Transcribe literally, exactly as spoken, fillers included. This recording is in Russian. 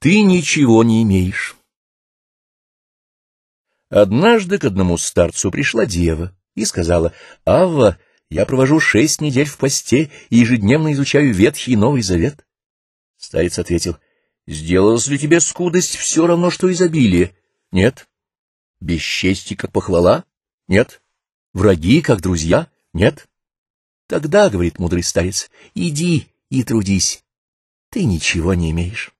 Ты ничего не имеешь. Однажды к одному старцу пришла дева и сказала: «Авва, я провожу шесть недель в посте и ежедневно изучаю Ветхий и Новый Завет». Старец ответил: «Сделалась ли тебе скудость все равно, что изобилие? Нет. Бесчестье, как похвала? Нет. Враги, как друзья? Нет. Тогда, — говорит мудрый старец, — иди и трудись. Ты ничего не имеешь».